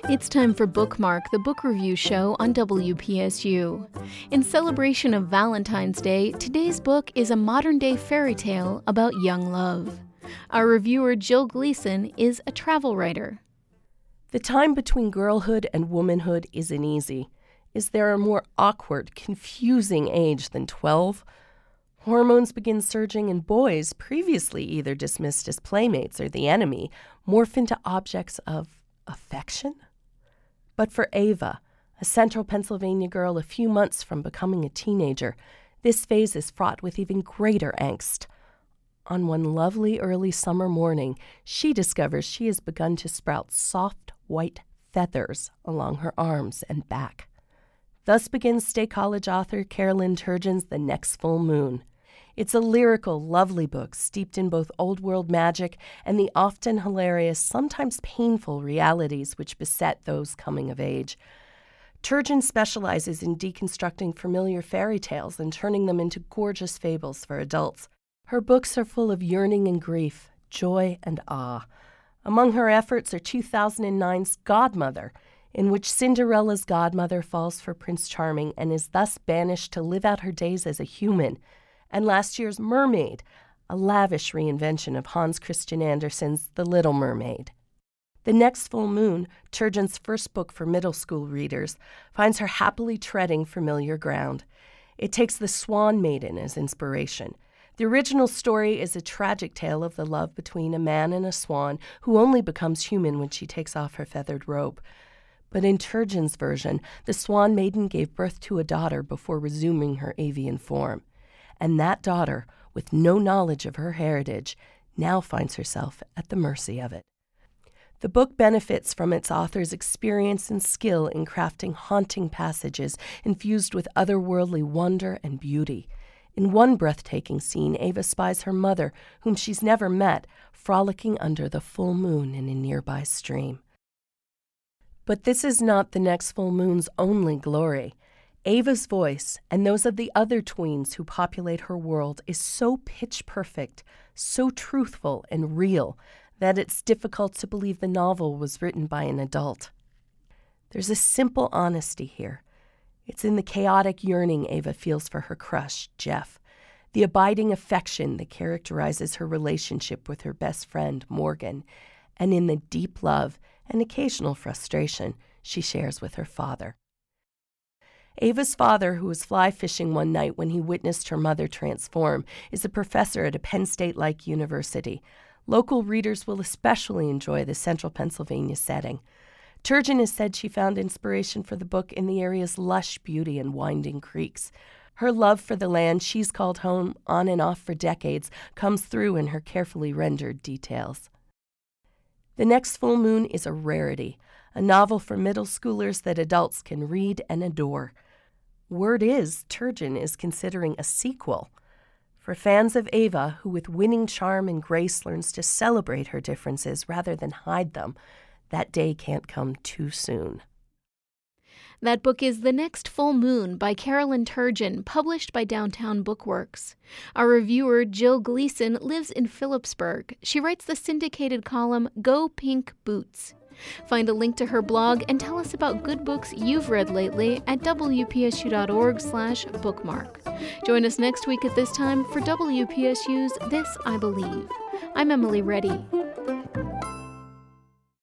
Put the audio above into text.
It's time for Bookmark, the book review show on WPSU. In celebration of Valentine's Day, today's book is a modern-day fairy tale about young love. Our reviewer, Jill Gleason, is a travel writer. The time between girlhood and womanhood isn't easy. Is there a more awkward, confusing age than 12? Hormones begin surging and boys, previously either dismissed as playmates or the enemy, morph into objects of affection? But for Ava, a central Pennsylvania girl a few months from becoming a teenager, this phase is fraught with even greater angst. On one lovely early summer morning, she discovers she has begun to sprout soft white feathers along her arms and back. Thus begins State College author Carolyn Turgeon's The Next Full Moon. It's a lyrical, lovely book steeped in both old-world magic and the often hilarious, sometimes painful realities which beset those coming of age. Turgeon specializes in deconstructing familiar fairy tales and turning them into gorgeous fables for adults. Her books are full of yearning and grief, joy and awe. Among her efforts are 2009's Godmother, in which Cinderella's godmother falls for Prince Charming and is thus banished to live out her days as a human, and last year's Mermaid, a lavish reinvention of Hans Christian Andersen's The Little Mermaid. The Next Full Moon, Turgeon's first book for middle school readers, finds her happily treading familiar ground. It takes the Swan Maiden as inspiration. The original story is a tragic tale of the love between a man and a swan who only becomes human when she takes off her feathered robe. But in Turgeon's version, the Swan Maiden gave birth to a daughter before resuming her avian form. And that daughter, with no knowledge of her heritage, now finds herself at the mercy of it. The book benefits from its author's experience and skill in crafting haunting passages infused with otherworldly wonder and beauty. In one breathtaking scene, Ava spies her mother, whom she's never met, frolicking under the full moon in a nearby stream. But this is not The Next Full Moon's only glory. Ava's voice, and those of the other tweens who populate her world, is so pitch-perfect, so truthful and real, that it's difficult to believe the novel was written by an adult. There's a simple honesty here. It's in the chaotic yearning Ava feels for her crush, Jeff, the abiding affection that characterizes her relationship with her best friend, Morgan, and in the deep love and occasional frustration she shares with her father. Ava's father, who was fly fishing one night when he witnessed her mother transform, is a professor at a Penn State-like university. Local readers will especially enjoy the central Pennsylvania setting. Turgeon has said she found inspiration for the book in the area's lush beauty and winding creeks. Her love for the land she's called home on and off for decades comes through in her carefully rendered details. The Next Full Moon is a rarity, a novel for middle schoolers that adults can read and adore. Word is, Turgeon is considering a sequel. For fans of Ava, who with winning charm and grace learns to celebrate her differences rather than hide them, that day can't come too soon. That book is The Next Full Moon by Carolyn Turgeon, published by Downtown Bookworks. Our reviewer, Jill Gleason, lives in Phillipsburg. She writes the syndicated column Go Pink Boots. Find a link to her blog and tell us about good books you've read lately at wpsu.org/bookmark. Join us next week at this time for WPSU's This I Believe. I'm Emily Reddy.